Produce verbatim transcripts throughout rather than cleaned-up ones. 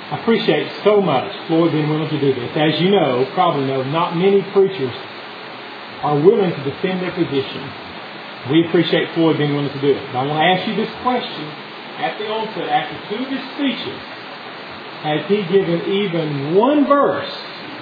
I appreciate so much Floyd being willing to do this. As you know, probably know, not many preachers are willing to defend their position. We appreciate Floyd being willing to do it. But I want to ask you this question at the onset. After two of his speeches, has he given even one verse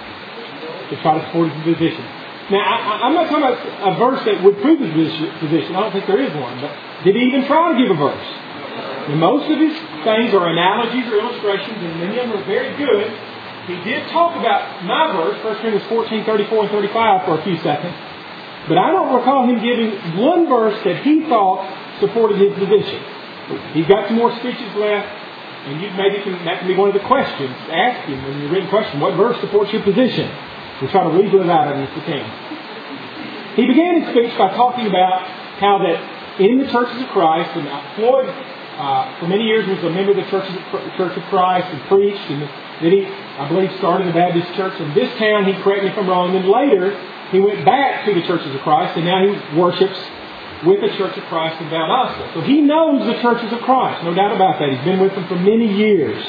to try to support his position? Now, I, I'm not talking about a verse that would prove his position. I don't think there is one. But did he even try to give a verse? Now, most of his things are analogies or illustrations, and many of them are very good. He did talk about my verse, First Corinthians fourteen, thirty-four and thirty-five, for a few seconds. But I don't recall him giving one verse that he thought supported his position. He's got some more speeches left, and you maybe can, that can be one of the questions. Ask him in your written question, what verse supports your position? We'll try to weasel it out of him if we can. He began his speech by talking about how that in the churches of Christ, and Floyd, uh, for many years was a member of the Church of, Church of Christ and preached, and then he, I believe, started the Baptist church in this town. He correct me if I'm wrong. And then later, he went back to the Churches of Christ, and now he worships with the Church of Christ in Valdosta. So he knows the Churches of Christ, no doubt about that. He's been with them for many years.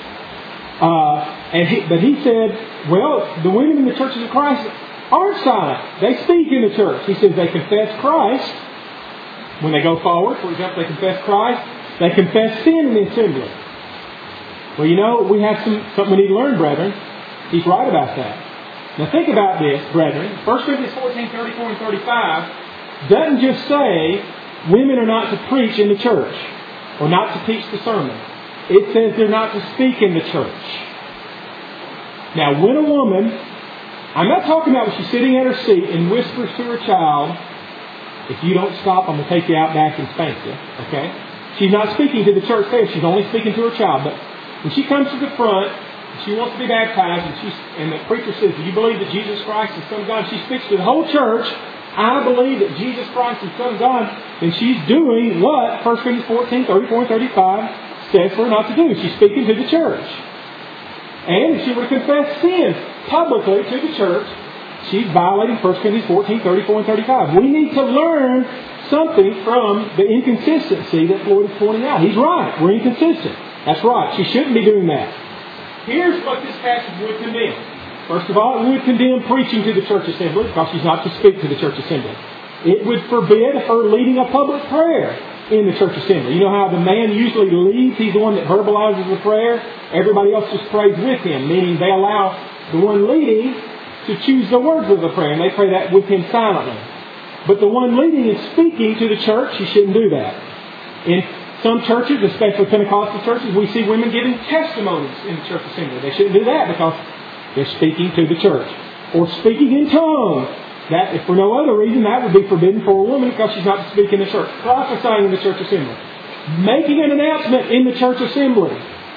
Uh, and he, but he said, well, the women in the Churches of Christ aren't silent. They speak in the church. He says they confess Christ when they go forward. For example, they confess Christ. They confess sin in the assembly. Well, you know, we have some something we need to learn, brethren. He's right about that. Now think about this, brethren. First Corinthians fourteen, thirty-four and thirty-five doesn't just say women are not to preach in the church or not to teach the sermon. It says they're not to speak in the church. Now, when a woman, I'm not talking about when she's sitting at her seat and whispers to her child, if you don't stop, I'm going to take you out back and spank you. Okay? She's not speaking to the church there. She's only speaking to her child. But when she comes to the front, she wants to be baptized, and, she's, and the preacher says, do you believe that Jesus Christ is Son of God? She speaks to the whole church. I believe that Jesus Christ is Son of God. And she's doing what First Corinthians fourteen, thirty-four and thirty-five says for her not to do. She's speaking to the church. And if she were to confess sin publicly to the church, she's violating First Corinthians fourteen, thirty-four and thirty-five. We need to learn something from the inconsistency that Floyd is pointing out. He's right. We're inconsistent. That's right. She shouldn't be doing that. Here's what this passage would condemn. First of all, it would condemn preaching to the church assembly because she's not to speak to the church assembly. It would forbid her leading a public prayer in the church assembly. You know how the man usually leads? He's the one that verbalizes the prayer. Everybody else just prays with him, meaning they allow the one leading to choose the words of the prayer, and they pray that with him silently. But the one leading and speaking to the church, she shouldn't do that. In some churches, especially Pentecostal churches, we see women giving testimonies in the church assembly. They shouldn't do that because they're speaking to the church. Or speaking in tongues. That, if for no other reason, that would be forbidden for a woman because she's not to speak in the church. Prophesying in the church assembly. Making an announcement in the church assembly.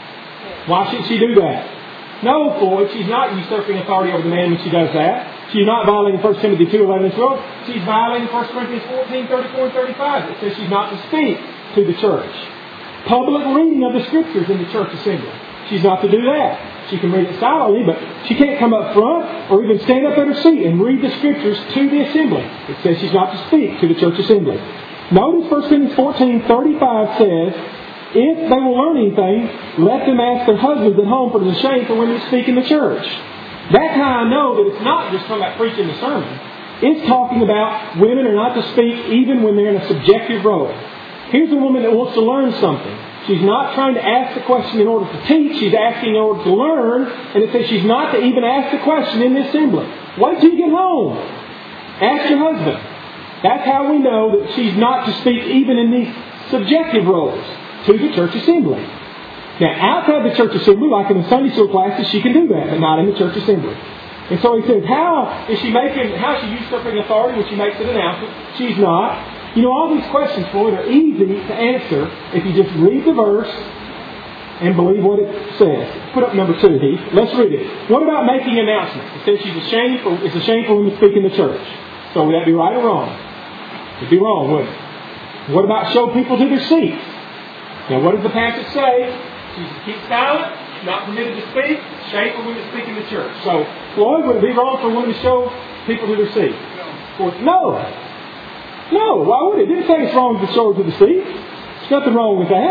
Why should she do that? No, Floyd, she's not usurping authority over the man when she does that. She's not violating First Timothy two, eleven and twelve. She's violating First Corinthians fourteen, thirty-four and thirty-five. It says she's not to speak to the church. Public reading of the Scriptures in the church assembly. She's not to do that. She can read it silently, but she can't come up front or even stand up at her seat and read the Scriptures to the assembly. It says she's not to speak to the church assembly. Notice First Corinthians fourteen, thirty-five says, if they will learn anything, let them ask their husbands at home, for it is a shame for women to speak in the church. That's how I know that it's not just talking about preaching the sermon. It's talking about women are not to speak even when they're in a subjective role. Here's a woman that wants to learn something. She's not trying to ask the question in order to teach. She's asking in order to learn. And it says she's not to even ask the question in the assembly. Wait till you get home. Ask your husband. That's how we know that she's not to speak even in these subjective roles to the church assembly. Now, outside the church assembly, like in the Sunday school classes, she can do that, but not in the church assembly. And so he says, how is she making, how is she usurping authority when she makes an announcement? She's not. You know, all these questions, Floyd, are easy to answer if you just read the verse and believe what it says. Put up number two, Heath. Let's read it. What about making announcements? It says she's ashamed for, it's a shame for women to speak in the church. So would that be right or wrong? It'd be wrong, wouldn't it? What about show people to their seats? Now, what does the passage say? She's to keep silent, not permitted to speak. It's a shame for women to speak in the church. So, Floyd, would it be wrong for women to show people to their seats? No. No, why would it? It didn't say it's wrong to show her to the seat. There's nothing wrong with that.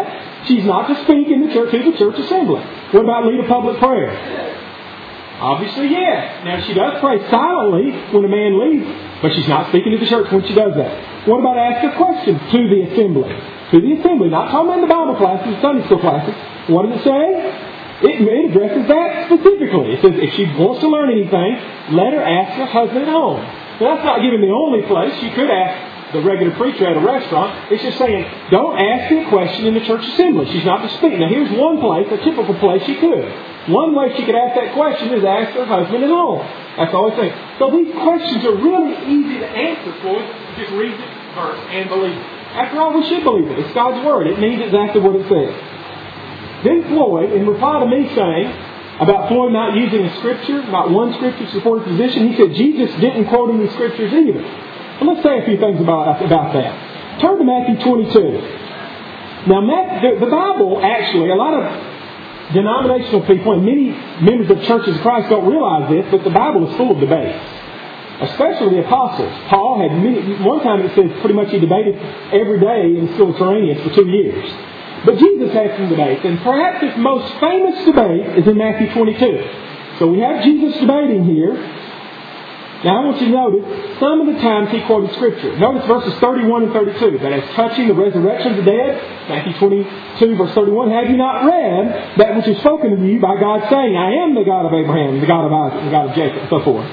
She's not to speak in the church to the church assembly. What about lead a public prayer? Obviously, yes. Now, she does pray silently when a man leaves, but she's not speaking to the church when she does that. What about ask a question to the assembly? To the assembly. Not talking about the Bible classes, Sunday school classes. What does it say? It, it addresses that specifically. It says if she wants to learn anything, let her ask her husband at home. Now, that's not giving the only place. She could ask the regular preacher at a restaurant. It's just saying, don't ask her a question in the church assembly. She's not to speak. Now, here's one place, a typical place she could. One way she could ask that question is ask her husband at home. That's all I think. So these questions are really easy to answer for us. Just read the verse and believe it. After all, we should believe it. It's God's Word. It means exactly what it says. Then Floyd, in reply to me saying about Floyd not using a scripture, not one scripture to support his position, he said Jesus didn't quote any scriptures either. So let's say a few things about, about that. Turn to Matthew twenty-two. Now, the, the Bible actually, a lot of denominational people and many members of churches of Christ don't realize this, but the Bible is full of debates. Especially the apostles. Paul had many, one time it says pretty much he debated every day in Philippians for two years. But Jesus had some debates, and perhaps his most famous debate is in Matthew twenty-two. So we have Jesus debating here. Now I want you to notice some of the times he quoted Scripture. Notice verses thirty-one and thirty-two. That as touching the resurrection of the dead, Matthew twenty-two verse thirty-one, have you not read that which is spoken of you by God saying, I am the God of Abraham, the God of Isaac, the God of Jacob, and so forth.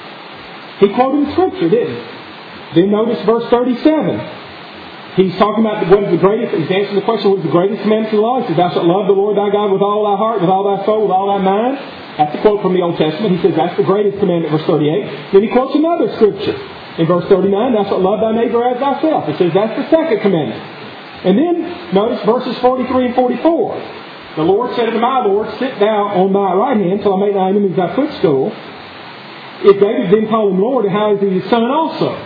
He quoted Scripture, didn't he? Then notice verse thirty-seven. He's talking about what is the greatest, he's answering the question, what is the greatest commandment of the law? He says, thou shalt love the Lord thy God with all thy heart, with all thy soul, with all thy mind. That's a quote from the Old Testament. He says that's the greatest commandment, verse thirty-eight. Then he quotes another scripture. In verse thirty-nine, thou shalt love thy neighbor as thyself. It says that's the second commandment. And then, notice verses forty-three and forty-four. The Lord said unto my Lord, sit thou on my right hand till I make thy enemies thy footstool. If David didn't call him Lord, how is he his son also?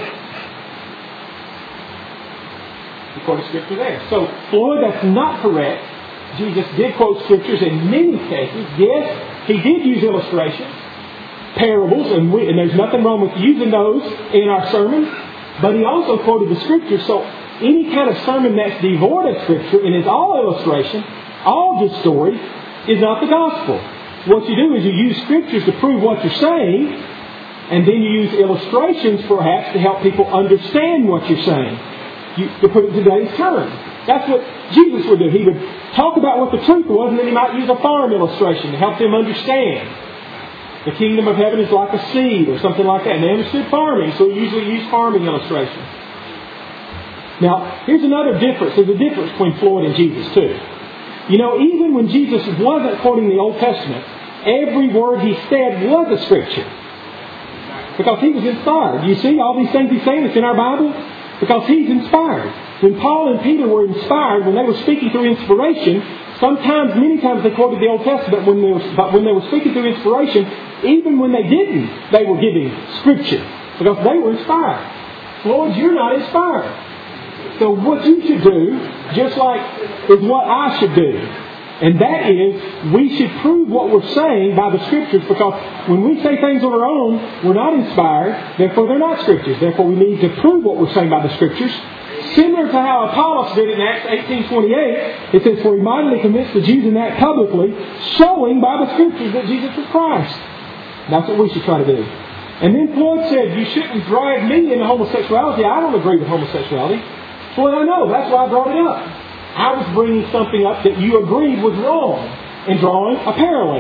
He quoted Scripture there. So, Floyd, that's not correct. Jesus did quote Scriptures in many cases. Yes, He did use illustrations, parables, and, we, and there's nothing wrong with using those in our sermons. But He also quoted the Scriptures. So, any kind of sermon that's devoid of Scripture and is all illustration, all just story, is not the gospel. What you do is you use Scriptures to prove what you're saying, and then you use illustrations perhaps to help people understand what you're saying. You, to put it in today's terms. That's what Jesus would do. He would talk about what the truth was, and then He might use a farm illustration to help them understand. The kingdom of heaven is like a seed or something like that. And they understood farming, so He usually used farming illustrations. Now, here's another difference. There's a difference between Floyd and Jesus, too. You know, even when Jesus wasn't quoting the Old Testament, every word He said was a Scripture. Because He was inspired. You see all these things He's saying that's in our Bible? Because He's inspired. When Paul and Peter were inspired, when they were speaking through inspiration, sometimes, many times they quoted the Old Testament when they were, but when they were speaking through inspiration, even when they didn't, they were giving Scripture. Because they were inspired. Lord, you're not inspired. So what you should do, just like, is what I should do. And that is, we should prove what we're saying by the Scriptures, because when we say things on our own, we're not inspired, therefore they're not Scriptures. Therefore we need to prove what we're saying by the Scriptures. Similar to how Apollos did in Acts eighteen twenty-eight, it says, for he mightily convinced the Jews in that publicly, showing by the Scriptures that Jesus was Christ. That's what we should try to do. And then Floyd said, you shouldn't drag me into homosexuality. I don't agree with homosexuality. Floyd, I know. That's why I brought it up. I was bringing something up that you agreed was wrong and drawing a parallel.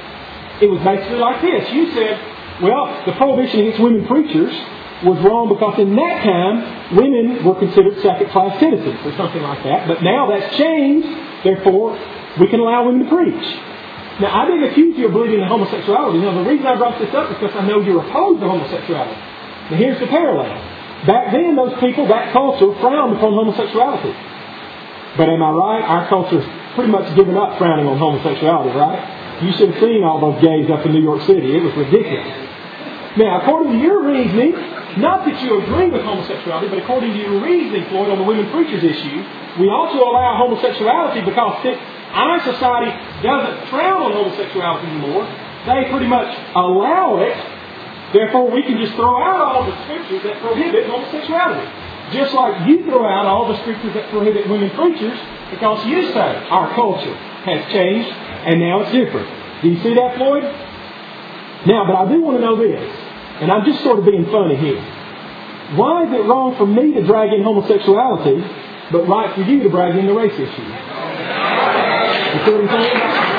It was basically like this. You said, well, the prohibition against women preachers was wrong because in that time, women were considered second-class citizens or something like that. But now that's changed. Therefore, we can allow women to preach. Now, I didn't accuse you of believing in homosexuality. Now, the reason I brought this up is because I know you're opposed to homosexuality. Now, here's the parallel. Back then, those people, that culture, frowned upon homosexuality. But am I right? Our culture's pretty much given up frowning on homosexuality, right? You should have seen all those gays up in New York City. It was ridiculous. Now, according to your reasoning, not that you agree with homosexuality, but according to your reasoning, Floyd, on the women preachers issue, we also allow homosexuality because our society doesn't frown on homosexuality anymore. They pretty much allow it. Therefore, we can just throw out all the scriptures that prohibit homosexuality. Just like you throw out all the scriptures that prohibit women preachers, Because you say our culture has changed and now it's different. Do you see that, Floyd? Now, but I do want to know this, and I'm just sort of being funny here. Why is it wrong for me to drag in homosexuality, but right for you to drag in the race issue? You see what I'm saying?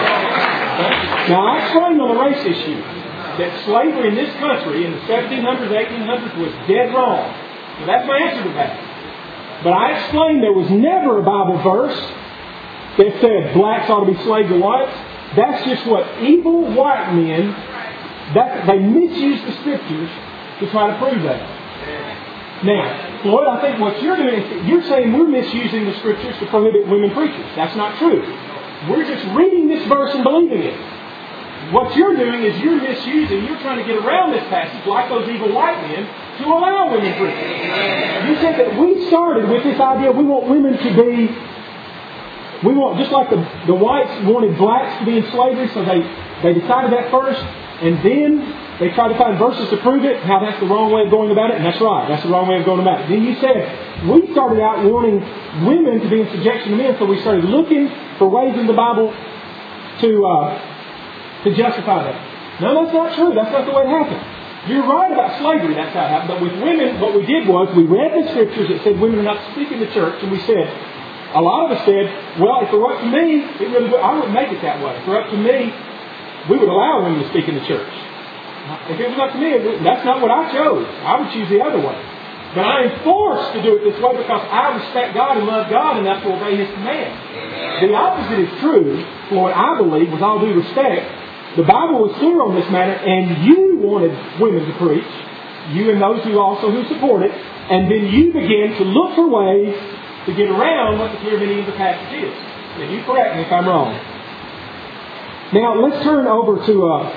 Now, I explained on the race issue that slavery in this country in the seventeen hundreds, eighteen hundreds was dead wrong. So that's my answer to that. But I explained there was never a Bible verse that said blacks ought to be slaves to whites. That's just what evil white men, that they misuse the Scriptures to try to prove that. Now, Floyd, I think what you're doing is you're saying we're misusing the Scriptures to prohibit women preachers. That's not true. We're just reading this verse and believing it. What you're doing is you're misusing, you're trying to get around this passage like those evil white men to allow women preaching. You said that we started with this idea we want women to be, we want, just like the, the whites wanted blacks to be in slavery, so they, they decided that first, and then they tried to find verses to prove it, how that's the wrong way of going about it, and that's right, that's the wrong way of going about it. Then you said, we started out wanting women to be in subjection to men, so we started looking for ways in the Bible to uh, to justify that. No, that's not true. That's not the way it happened. You're right about slavery, that's how it happened. But with women, what we did was, we read the Scriptures that said women are not to speak in the church, and we said, a lot of us said, well, if it were up to me, it really would, I wouldn't make it that way. If it were up to me, we would allow women to speak in the church. If it was up to me, that's not what I chose. I would choose the other way. But I am forced to do it this way because I respect God and love God enough to obey His command. The opposite is true, for what I believe, with all due respect. The Bible was clear on this matter, and you wanted women to preach, you and those who also who support it, and then you began to look for ways to get around what the clear meaning of the passage is. And you correct me if I'm wrong. Now, let's turn over to, uh,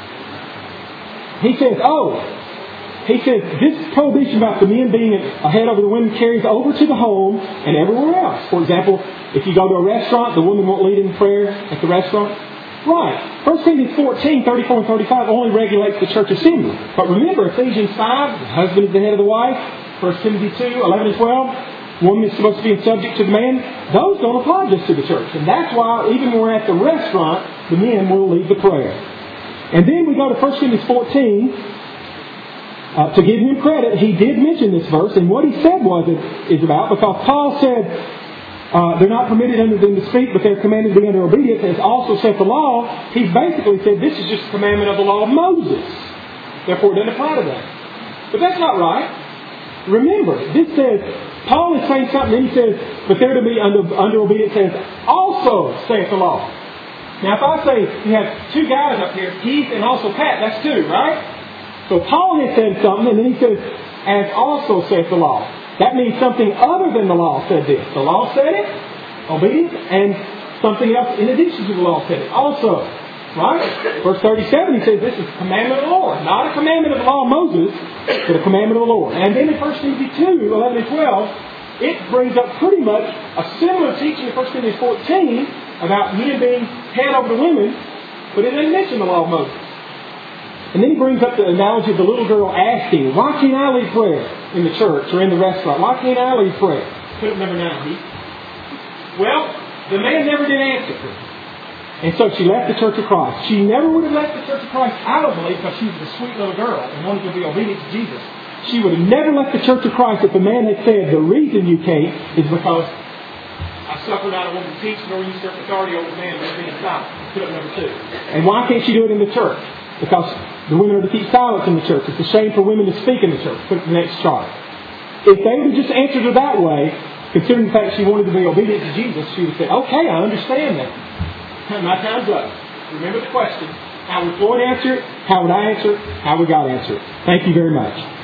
he says, oh, he says, this prohibition about the men being ahead over the women carries over to the home and everywhere else. For example, if you go to a restaurant, the woman won't lead in prayer at the restaurant. Right. First Corinthians fourteen, thirty-four and thirty-five only regulates the church assembly. But remember, Ephesians five, the husband is the head of the wife. First Timothy two, eleven and twelve, woman is supposed to be subject to the man. Those don't apply just to the church. And that's why, even when we're at the restaurant, the men will lead the prayer. And then we go to First Corinthians fourteen. Uh, to give him credit, he did mention this verse. And what he said was it is about, because Paul said, Uh, they're not permitted unto them to speak, but they're commanded to be under obedience, as also saith the law. He basically said this is just a commandment of the law of Moses. Therefore, it doesn't apply to that. But that's not right. Remember, this says, Paul is saying something, and he says, but they're to be under, under obedience, says, also saith the law. Now, if I say you have two guys up here, Keith and also Pat, that's two, right? So Paul has said something, and then he says, as also saith the law. That means something other than the law said this. The law said it, obedience, and something else in addition to the law said it also. Right? Verse thirty-seven, he says this is a commandment of the Lord. Not a commandment of the law of Moses, but a commandment of the Lord. And then in First Timothy two, eleven and twelve, it brings up pretty much a similar teaching in First Timothy fourteen about men being head over the women, but it doesn't mention the law of Moses. And then he brings up the analogy of the little girl asking, why can't I lead prayer in the church or in the restaurant? Why can't I lead prayer? Put up number nine, Heath. Well, the man never did answer her. And so she left the Church of Christ. She never would have left the Church of Christ, I don't believe, because she was a sweet little girl and wanted to be obedient to Jesus. She would have never left the Church of Christ if the man had said, the reason you can't is because I suffered not a woman to teach nor usurp authority over man, but being silent. Put up number two. And why can't she do it in the church? Because the women are to keep silence in the church. It's a shame for women to speak in the church. Put the next chart. If they would have just answered her that way, considering the fact she wanted to be obedient to Jesus, she would have said, okay, I understand that. My time's up. Remember the question. How would Floyd answer it? How would I answer it? How would God answer it? Thank you very much.